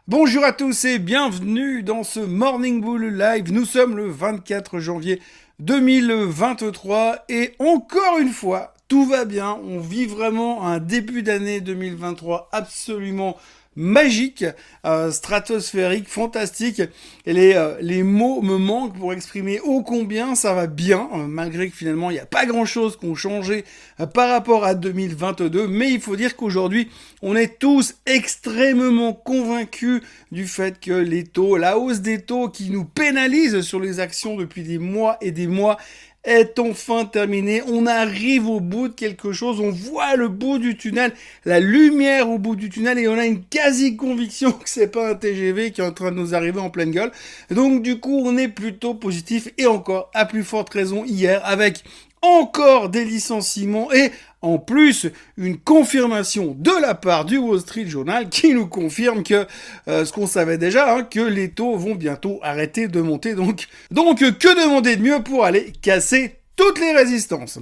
Bonjour à tous et bienvenue dans ce Morning Bull Live. Nous sommes le 24 janvier 2023 et encore une fois, tout va bien. On vit vraiment un début d'année 2023 absolument magique, stratosphérique, fantastique. Et les mots me manquent pour exprimer ô combien ça va bien, malgré que finalement il n'y a pas grand-chose qui ont changé par rapport à 2022. Mais il faut dire qu'aujourd'hui, on est tous extrêmement convaincus du fait que les taux, la hausse des taux qui nous pénalise sur les actions depuis des mois et des mois, est enfin terminé. On arrive au bout de quelque chose, on voit le bout du tunnel, la lumière au bout du tunnel et on a une quasi-conviction que c'est pas un TGV qui est en train de nous arriver en pleine gueule. Donc du coup, on est plutôt positif et encore, à plus forte raison hier, avec encore des licenciements et en plus une confirmation de la part du Wall Street Journal qui nous confirme que ce qu'on savait déjà, que les taux vont bientôt arrêter de monter. Donc que demander de mieux pour aller casser toutes les résistances?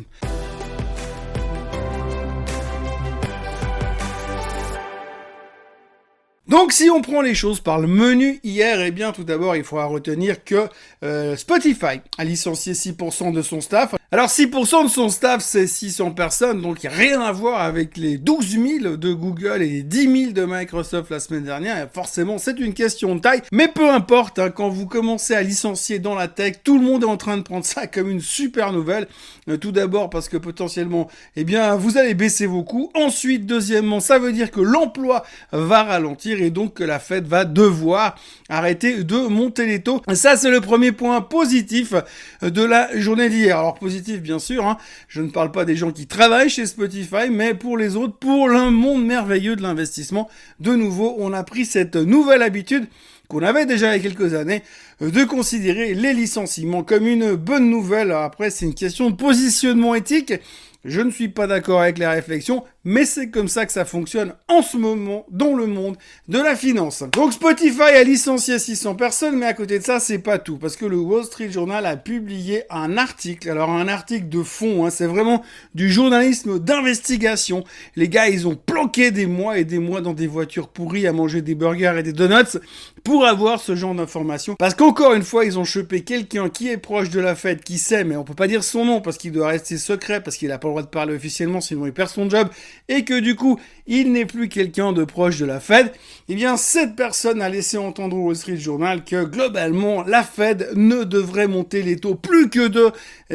Donc si on prend les choses par le menu hier, eh bien tout d'abord il faudra retenir que Spotify a licencié 6% de son staff. Alors 6% de son staff c'est 600 personnes, donc il n'y a rien à voir avec les 12 000 de Google et les 10 000 de Microsoft la semaine dernière. Et forcément c'est une question de taille, mais peu importe, quand vous commencez à licencier dans la tech, tout le monde est en train de prendre ça comme une super nouvelle. Tout d'abord parce que potentiellement, eh bien vous allez baisser vos coûts. Ensuite, deuxièmement, ça veut dire que l'emploi va ralentir et donc que la Fed va devoir arrêter de monter les taux. Ça, c'est le premier point positif de la journée d'hier. Alors positif, bien sûr, je ne parle pas des gens qui travaillent chez Spotify, mais pour les autres, pour le monde merveilleux de l'investissement. De nouveau, on a pris cette nouvelle habitude qu'on avait déjà il y a quelques années, de considérer les licenciements comme une bonne nouvelle. Après, c'est une question de positionnement éthique. Je ne suis pas d'accord avec les réflexions, mais c'est comme ça que ça fonctionne en ce moment dans le monde de la finance. Donc Spotify a licencié 600 personnes, mais à côté de ça, c'est pas tout, parce que le Wall Street Journal a publié un article. Alors un article de fond, c'est vraiment du journalisme d'investigation. Les gars, ils ont planqué des mois et des mois dans des voitures pourries à manger des burgers et des donuts pour avoir ce genre d'informations. Parce qu'encore une fois, ils ont chopé quelqu'un qui est proche de la Fed, qui sait, mais on peut pas dire son nom parce qu'il doit rester secret, parce qu'il a pas le droit de parler officiellement, sinon il perd son job, et que du coup, il n'est plus quelqu'un de proche de la Fed. Eh bien, cette personne a laissé entendre au Wall Street Journal que globalement, la Fed ne devrait monter les taux plus que de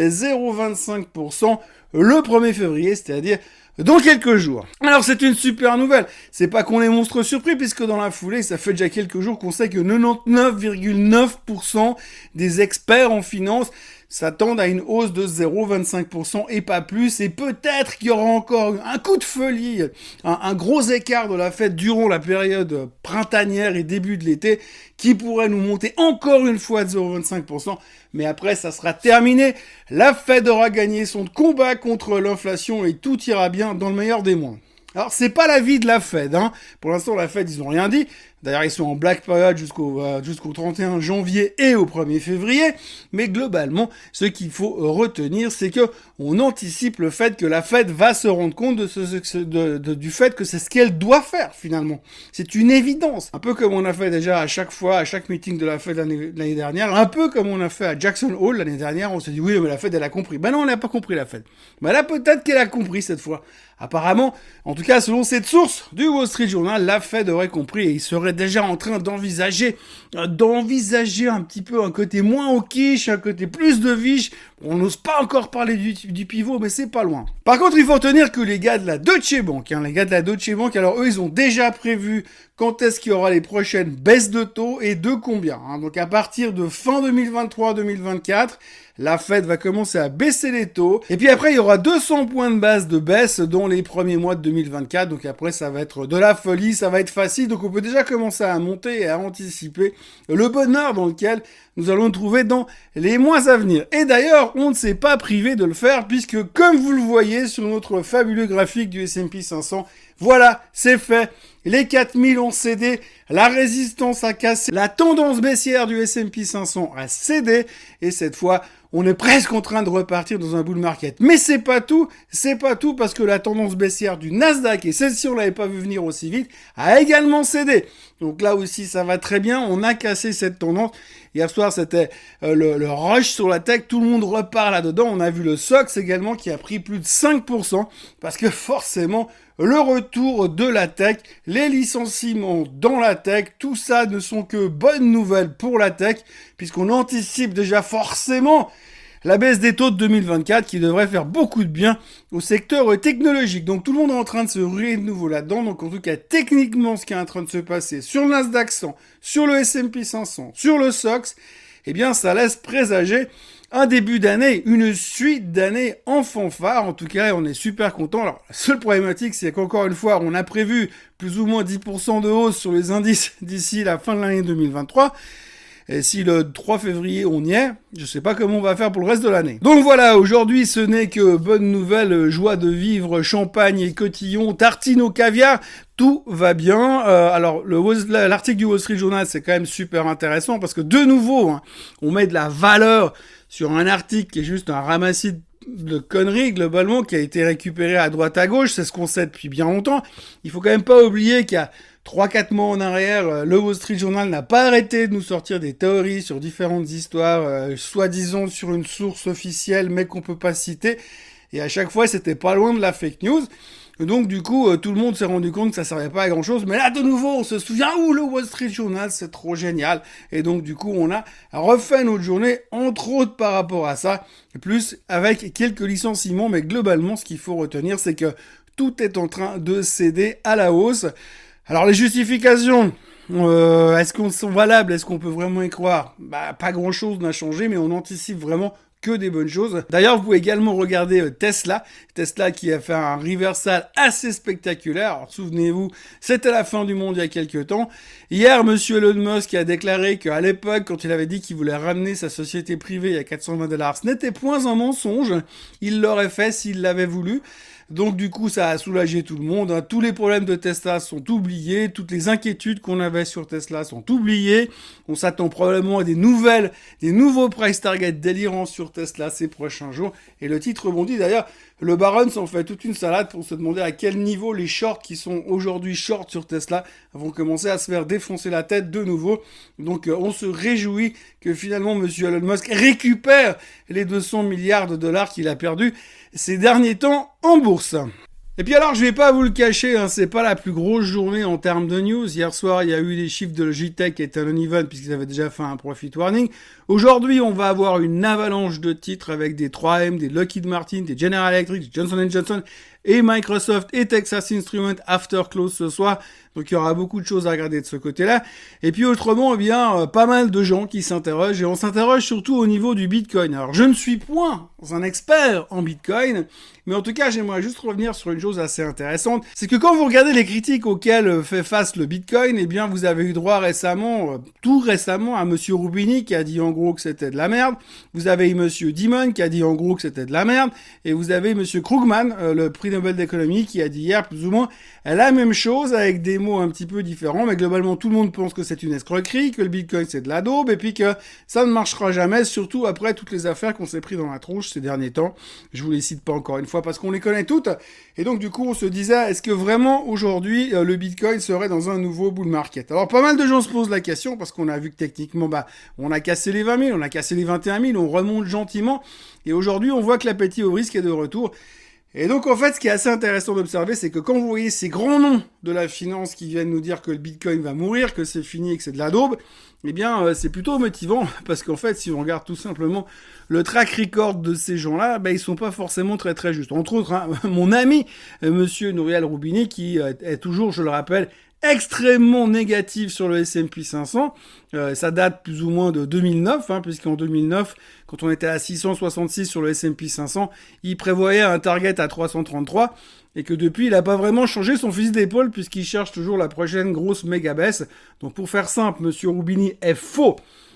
0,25% le 1er février, c'est-à-dire dans quelques jours. Alors c'est une super nouvelle, c'est pas qu'on est monstre surpris puisque dans la foulée, ça fait déjà quelques jours qu'on sait que 99,9% des experts en finance s'attendent à une hausse de 0,25% et pas plus, et peut-être qu'il y aura encore un coup de folie, un gros écart de la Fed durant la période printanière et début de l'été, qui pourrait nous monter encore une fois de 0,25%, mais après ça sera terminé, la Fed aura gagné son combat contre l'inflation et tout ira bien dans le meilleur des mondes. Alors, c'est pas l'avis de la Fed, Pour l'instant, la Fed, ils ont rien dit. D'ailleurs, ils sont en black period jusqu'au 31 janvier et au 1er février. Mais globalement, ce qu'il faut retenir, c'est que on anticipe le fait que la Fed va se rendre compte du fait que c'est ce qu'elle doit faire, finalement. C'est une évidence. Un peu comme on a fait déjà à chaque fois, à chaque meeting de la Fed l'année dernière. Un peu comme on a fait à Jackson Hole l'année dernière. On s'est dit, oui, mais la Fed, elle a compris. Ben non, elle n'a pas compris, la Fed. Ben là, peut-être qu'elle a compris cette fois. Apparemment, en tout cas, selon cette source du Wall Street Journal, la Fed aurait compris et il serait déjà en train d'envisager un petit peu un côté moins au quiche, un côté plus de viche. On n'ose pas encore parler du pivot, mais c'est pas loin. Par contre, il faut retenir que les gars de la Deutsche Bank, alors eux, ils ont déjà prévu quand est-ce qu'il y aura les prochaines baisses de taux et de combien. Donc à partir de fin 2023-2024, la Fed va commencer à baisser les taux. Et puis après, il y aura 200 points de base de baisse dans les premiers mois de 2024. Donc après, ça va être de la folie, ça va être facile. Donc on peut déjà commencer à monter et à anticiper le bonheur dans lequel nous allons trouver dans les mois à venir. Et d'ailleurs, on ne s'est pas privé de le faire puisque, comme vous le voyez sur notre fabuleux graphique du S&P 500, voilà, c'est fait. Les 4000 ont cédé, la résistance a cassé, la tendance baissière du S&P 500 a cédé, et cette fois, on est presque en train de repartir dans un bull market. Mais c'est pas tout parce que la tendance baissière du Nasdaq, et celle-ci on l'avait pas vu venir aussi vite, a également cédé. Donc là aussi ça va très bien, on a cassé cette tendance. Hier soir c'était le rush sur la tech, tout le monde repart là-dedans. On a vu le SOX également qui a pris plus de 5% parce que forcément le retour de la tech, les licenciements dans la tech, tout ça ne sont que bonnes nouvelles pour la tech puisqu'on anticipe déjà forcément la baisse des taux de 2024 qui devrait faire beaucoup de bien au secteur technologique. Donc tout le monde est en train de se ruer de nouveau là-dedans. Donc en tout cas, techniquement, ce qui est en train de se passer sur le Nasdaq 100, sur le S&P 500, sur le SOX, eh bien ça laisse présager un début d'année, une suite d'années en fanfare. En tout cas, on est super content. Alors, la seule problématique, c'est qu'encore une fois, on a prévu plus ou moins 10% de hausse sur les indices d'ici la fin de l'année 2023. Et si le 3 février on y est, je sais pas comment on va faire pour le reste de l'année. Donc voilà, aujourd'hui ce n'est que bonne nouvelle, joie de vivre, champagne et cotillon, tartine au caviar, tout va bien. Alors l'article du Wall Street Journal c'est quand même super intéressant parce que de nouveau, on met de la valeur sur un article qui est juste un ramassis de conneries globalement qui a été récupéré à droite à gauche, c'est ce qu'on sait depuis bien longtemps. Il faut quand même pas oublier qu'il y a 3-4 mois en arrière, le Wall Street Journal n'a pas arrêté de nous sortir des théories sur différentes histoires, soi-disant sur une source officielle, mais qu'on peut pas citer. Et à chaque fois, c'était pas loin de la fake news. Donc du coup, tout le monde s'est rendu compte que ça servait pas à grand chose. Mais là, de nouveau, on se souvient, le Wall Street Journal, c'est trop génial. Et donc du coup, on a refait notre journée, entre autres par rapport à ça. Et plus avec quelques licenciements, mais globalement, ce qu'il faut retenir, c'est que tout est en train de céder à la hausse. Alors les justifications, est-ce qu'elles sont valables? Est-ce qu'on peut vraiment y croire? Pas grand-chose n'a changé, mais on anticipe vraiment que des bonnes choses. D'ailleurs, vous pouvez également regarder Tesla qui a fait un reversal assez spectaculaire. Alors souvenez-vous, c'était la fin du monde il y a quelques temps. Hier, monsieur Elon Musk a déclaré qu'à l'époque, quand il avait dit qu'il voulait ramener sa société privée à $420, ce n'était point un mensonge. Il l'aurait fait s'il l'avait voulu. Donc du coup, ça a soulagé tout le monde. Tous les problèmes de Tesla sont oubliés. Toutes les inquiétudes qu'on avait sur Tesla sont oubliées. On s'attend probablement à des nouveaux price targets délirants sur Tesla ces prochains jours. Et le titre rebondit. D'ailleurs, le Baron s'en fait toute une salade pour se demander à quel niveau les shorts qui sont aujourd'hui shorts sur Tesla vont commencer à se faire défoncer la tête de nouveau. Donc on se réjouit que finalement monsieur Elon Musk récupère les 200 milliards de dollars qu'il a perdus ces derniers temps en bourse. Et puis alors, je vais pas vous le cacher, c'est pas la plus grosse journée en termes de news. Hier soir, il y a eu des chiffres de Logitech et Talon puisqu'ils avaient déjà fait un profit warning. Aujourd'hui, on va avoir une avalanche de titres avec des 3M, des Lockheed Martin, des General Electric, des Johnson & Johnson et Microsoft et Texas Instruments after close ce soir. Donc il y aura beaucoup de choses à regarder de ce côté-là. Et puis autrement, pas mal de gens qui s'interrogent et on s'interroge surtout au niveau du Bitcoin. Alors je ne suis point un expert en Bitcoin, mais en tout cas j'aimerais juste revenir sur une chose assez intéressante. C'est que quand vous regardez les critiques auxquelles fait face le Bitcoin, vous avez eu droit tout récemment à monsieur Roubini qui a dit en gros que c'était de la merde. Vous avez eu monsieur Dimon qui a dit en gros que c'était de la merde. Et vous avez monsieur Krugman, le prix Nobel d'économie, qui a dit hier plus ou moins la même chose avec des mots un petit peu différents, mais globalement tout le monde pense que c'est une escroquerie, que le Bitcoin c'est de la daube, et puis que ça ne marchera jamais, surtout après toutes les affaires qu'on s'est pris dans la tronche ces derniers temps. Je vous les cite pas encore une fois parce qu'on les connaît toutes, et donc du coup on se disait, est-ce que vraiment aujourd'hui le Bitcoin serait dans un nouveau bull market? Alors pas mal de gens se posent la question, parce qu'on a vu que techniquement, on a cassé les 20 000, on a cassé les 21 000, on remonte gentiment, et aujourd'hui on voit que l'appétit au risque est de retour. Et donc en fait, ce qui est assez intéressant d'observer, c'est que quand vous voyez ces grands noms de la finance qui viennent nous dire que le Bitcoin va mourir, que c'est fini et que c'est de la daube, c'est plutôt motivant, parce qu'en fait, si on regarde tout simplement le track record de ces gens-là, ils sont pas forcément très très justes. Entre autres, mon ami, monsieur Nouriel Roubini, qui est toujours, je le rappelle, extrêmement négatif sur le S&P 500. Ça date plus ou moins de 2009, puisqu'en 2009, quand on était à 666 sur le S&P 500, il prévoyait un target à 333, et que depuis, il n'a pas vraiment changé son fusil d'épaule, puisqu'il cherche toujours la prochaine grosse méga baisse. Donc pour faire simple, monsieur Roubini est faux.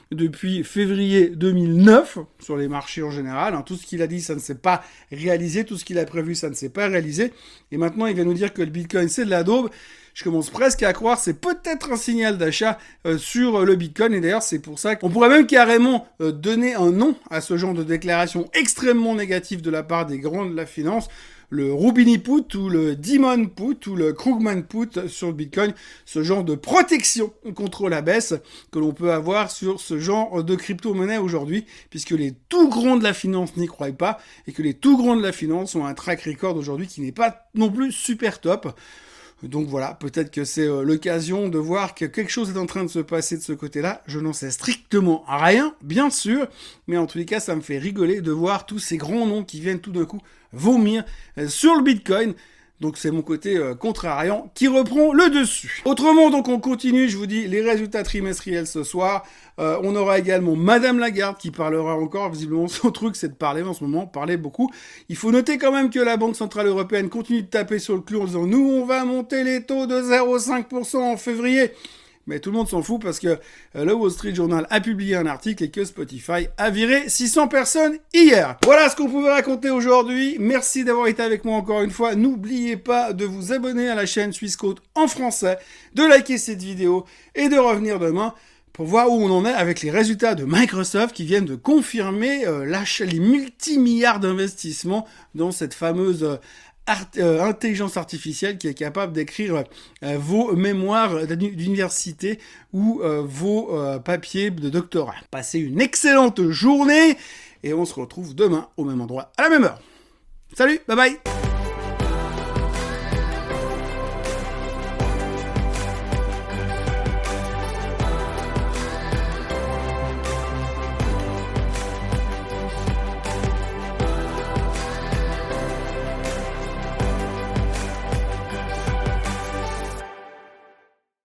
depuis février 2009 sur les marchés en général. Tout ce qu'il a dit, ça ne s'est pas réalisé. Tout ce qu'il a prévu, ça ne s'est pas réalisé. Et maintenant, il vient nous dire que le Bitcoin, c'est de la daube. Je commence presque à croire, c'est peut-être un signal d'achat sur le Bitcoin. Et d'ailleurs, c'est pour ça qu'on pourrait même carrément donner un nom à ce genre de déclaration extrêmement négative de la part des grands de la finance. Le Roubini Put ou le Demon Put ou le Krugman Put sur le Bitcoin, ce genre de protection contre la baisse que l'on peut avoir sur ce genre de crypto-monnaie aujourd'hui, puisque les tout grands de la finance n'y croient pas et que les tout grands de la finance ont un track record aujourd'hui qui n'est pas non plus super top. Donc voilà, peut-être que c'est l'occasion de voir que quelque chose est en train de se passer de ce côté-là. Je n'en sais strictement rien, bien sûr, mais en tous les cas, ça me fait rigoler de voir tous ces grands noms qui viennent tout d'un coup vomir sur le Bitcoin. Donc c'est mon côté contrariant qui reprend le dessus. Autrement, donc on continue, je vous dis, les résultats trimestriels ce soir. On aura également Madame Lagarde qui parlera encore. Visiblement, son truc, c'est de parler en ce moment, parler beaucoup. Il faut noter quand même que la Banque Centrale Européenne continue de taper sur le clou en disant « Nous, on va monter les taux de 0,5% en février ». Mais tout le monde s'en fout parce que le Wall Street Journal a publié un article et que Spotify a viré 600 personnes hier. Voilà ce qu'on pouvait raconter aujourd'hui. Merci d'avoir été avec moi encore une fois. N'oubliez pas de vous abonner à la chaîne Swissquote en français, de liker cette vidéo et de revenir demain pour voir où on en est avec les résultats de Microsoft qui viennent de confirmer les multimilliards d'investissements dans cette fameuse intelligence artificielle qui est capable d'écrire vos mémoires d'université ou vos papiers de doctorat. Passez une excellente journée et on se retrouve demain au même endroit à la même heure. Salut, bye bye.